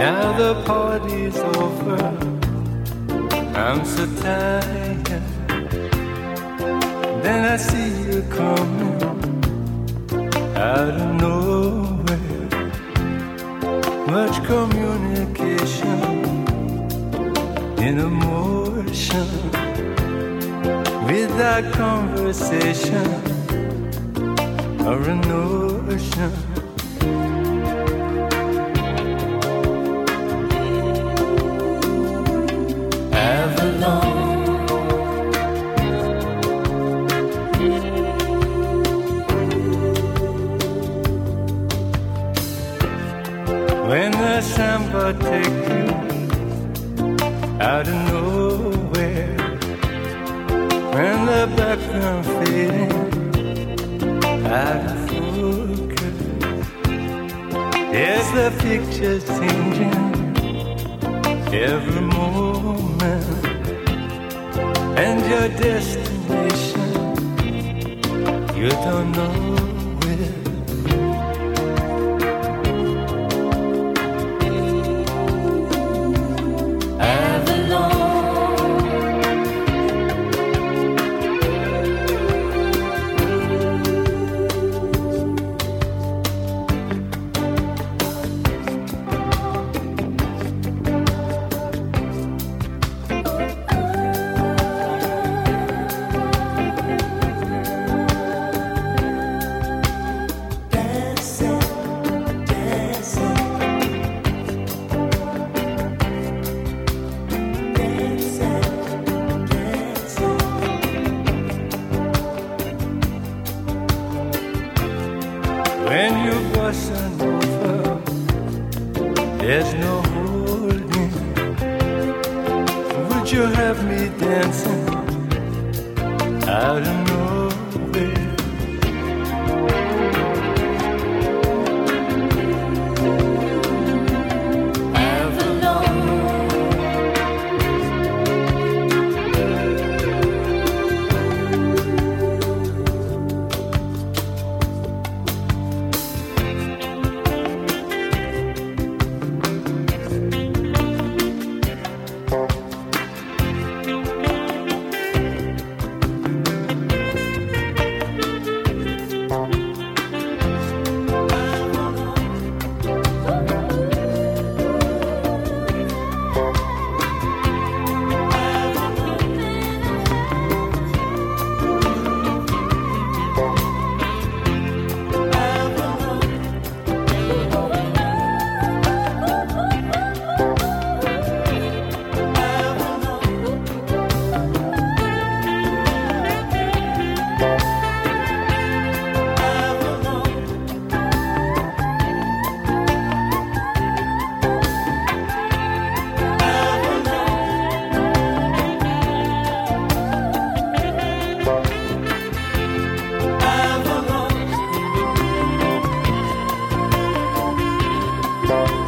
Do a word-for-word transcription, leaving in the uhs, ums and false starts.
Now the party's over, I'm so tired. Then I see you coming out of nowhere. Much communication in emotion, without conversation or a notion. When the samba take you out of nowhere, when the background fading out of focus, yes, the picture's changing every moment, and your destination you don't know where. When you bustin' over, there's no holding. Would you have me dancing out of nowhere? Bye.